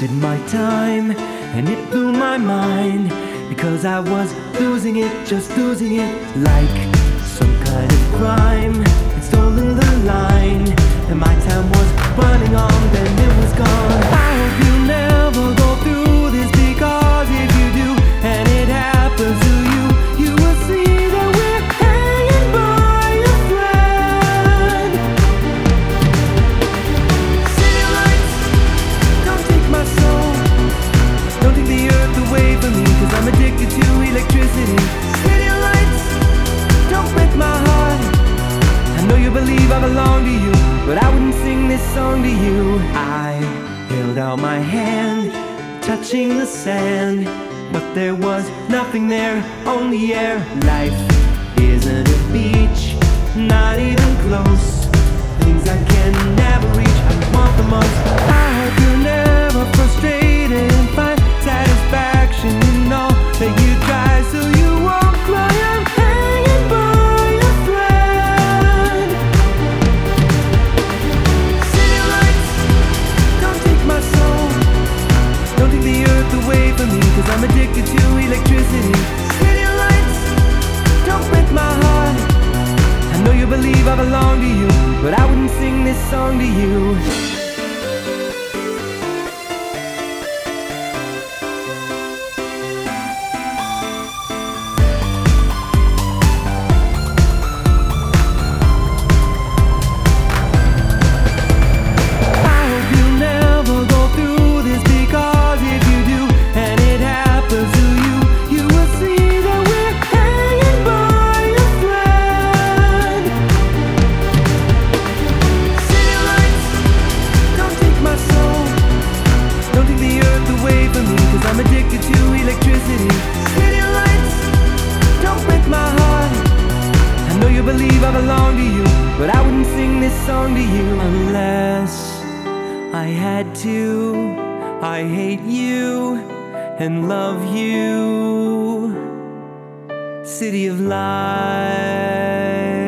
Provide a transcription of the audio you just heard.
wasted my time, and it blew my mind, because I was losing it, just losing it, like some kind of crime. It's stolen the line, and my time was running on, then it was gone. I hope you never go through this, because if you do, and it happens to you, you will see that we're hanging by a thread. City lights, don't take my soul, don't take the earth away from me, cause I'm addicted to electricity. City lights, don't break my heart, I know you believe I belong to you, but I wouldn't sing this song to you. I held out my hand, touching the sand, but there was nothing there, only air. Life isn't a beach, not even close, things I can never reach, I want the most. I hope you're never frustrated and find satisfaction in all that you try, so you won't cry. I'm hanging by a thread. City lights, don't take my soul, don't take the earth away from me, cause I'm addicted to electricity. City lights, don't break my heart, I know you believe I belong to you, but I wouldn't sing this song to you. I'm addicted to electricity. City lights, don't break my heart, I know you believe I belong to you, but I wouldn't sing this song to you unless I had to. I hate you and love you, city of lights.